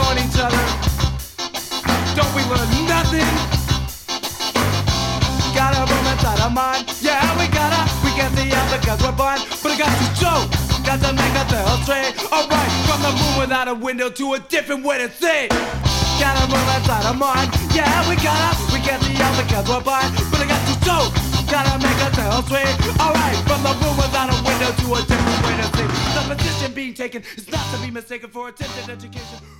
on each other. Don't we learn nothing? Got a room inside our mind. Yeah, we can't see out because we're blind. But I got to show, got to make us tell straight. Alright, from the room without a window to a different way to think. Got a room inside our mind. Yeah, we can't see out because we're blind. But I got to show, gotta make us tell straight. Alright, from the room without a window to a different way to think. The position being taken is not to be mistaken for attempted education.